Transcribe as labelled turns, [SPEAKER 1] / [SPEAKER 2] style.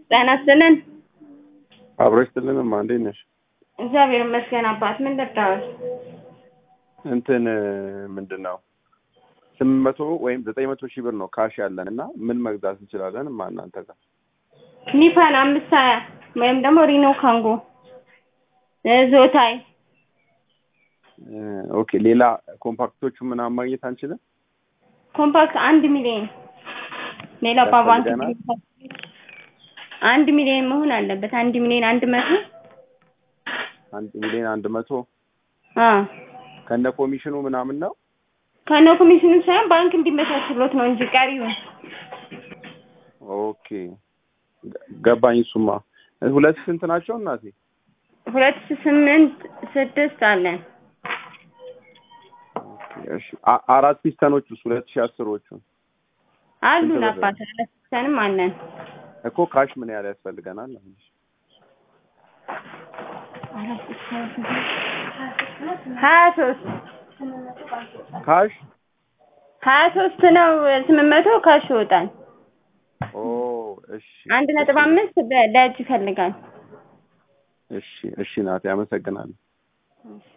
[SPEAKER 1] ጤና ይስጥልን።
[SPEAKER 2] አብረሽ ትልንም አንዴ ነሽ?
[SPEAKER 1] እግዚአብሔር ይመስገን አባት። ምን ልታወስ?
[SPEAKER 2] እንትን ምንድነው 800 ወይም 900 ሺህ ብር ነው ካሽ ያለን እና ምን መግዛት እንችላለን? እናንተ ጋር
[SPEAKER 1] ኒፋን 520 ወይም ደግሞ ሪኖ ካንጎ ዞታይ።
[SPEAKER 2] ኦኬ። ሌላ ኮምፓክቶቹ ምናምን ማግኘት አንችልም?
[SPEAKER 1] ኮምፓክት 1 ሚሊዮን ሌላ ባንክ 1 ሚሊዮን መሆን አለበት። 1 ሚሊዮን 100
[SPEAKER 2] 1 ሚሊዮን 100 ከነ ኮሚሽኑ ምናምን ነው?
[SPEAKER 1] ከነ ኮሚሽኑ ሳይሆን ባንክ እንዲመቻችሎት ነው እንጂ ቀሪው።
[SPEAKER 2] ኦኬ ገባኝ። እሱማ ሁለት ስንት ናቸው እናቴ?
[SPEAKER 1] 2008 6 አለን።
[SPEAKER 2] ኦኬ እሺ። አራት ፒስተኖች 2010ዎቹ
[SPEAKER 1] አሉን አባት። ፒስተንም አለን
[SPEAKER 2] እኮ። ካሽ ምን ያህል ያስፈልገናል?
[SPEAKER 1] 23
[SPEAKER 2] ካሽ
[SPEAKER 1] 23 ነው። 800 ካሽ ይወጣል።
[SPEAKER 2] እሺ
[SPEAKER 1] 1.5 ለእጅ ይፈልጋል።
[SPEAKER 2] እሺ ናቴ አመሰግናለሁ።